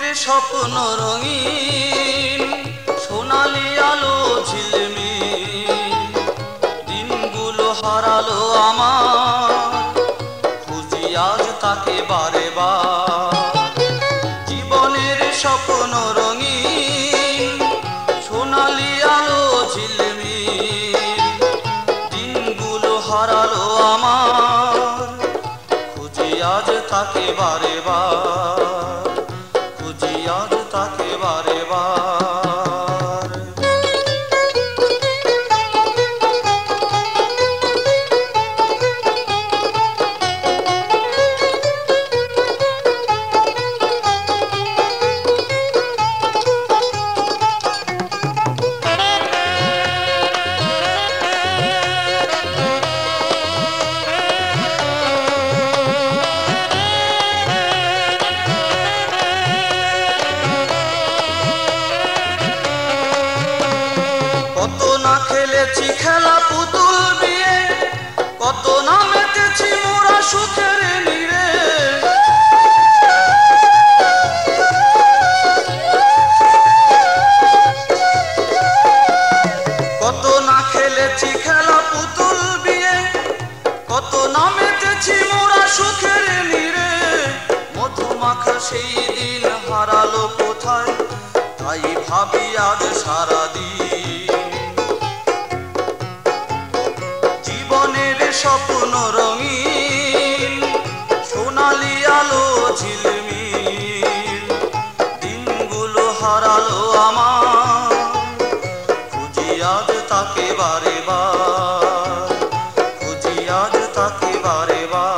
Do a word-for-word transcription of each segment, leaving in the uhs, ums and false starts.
স্বপ্ন রঙিন সোনালি আলো ঝিলমিল দিনগুলো হারালো আমার খুঁজি আজ তাকে বারে বার জীবনের স্বপ্ন রঙিন সোনালি আলো ঝিলমিল দিনগুলো হারালো আমার খুঁজি আজ তাকে বারে বার আজ তাকে বারে বার কত না খেলেছি খেলা পুতুল বিয়ে কত না মেতেছি মোরা সুখের নীড়ে কত না খেলেছি খেলা পুতুল বিয়ে কত না মেতেছি মোরা সুখের নীড়ে মধুমাখা সেই দিন হারালো কোথায় তাই ভাবি আজ সারাদিন স্বপ্ন রঙিন সোনালি আলো ঝিলমিল দিনগুলো হারালো আমার খুঁজি আজ তাকে বারে বার খুঁজি আজ তাকে বারে বার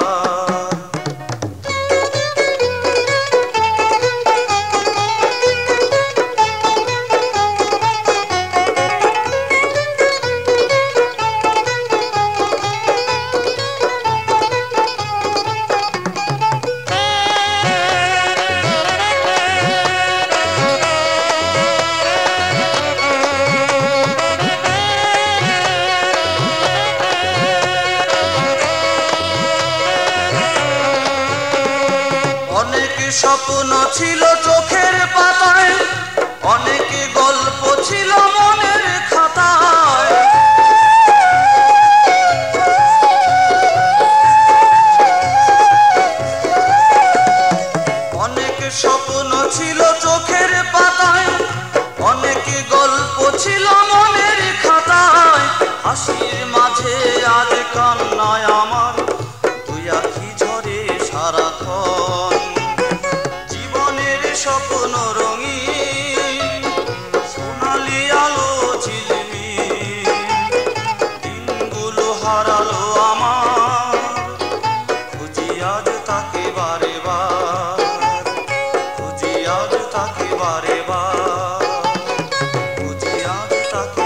স্বপ্ন ছিল চোখের পাতায় অনেক গল্প ছিল মনের খাতায় অনেক স্বপ্ন ছিল চোখের পাতায় অনেক গল্প ছিল মনের খাতায় হাসির মাঝে আজ কান্নায় আমার দুই আখি ঝরে সারাক্ষণ স্বপ্ন রঙিন সোনালি আলো ঝিলমিল দিনগুলো হারালো আমার খুঁজি আজ তাকে বারে বার খুঁজি আজ তাকে বারে বার খুঁজি আজ তাকে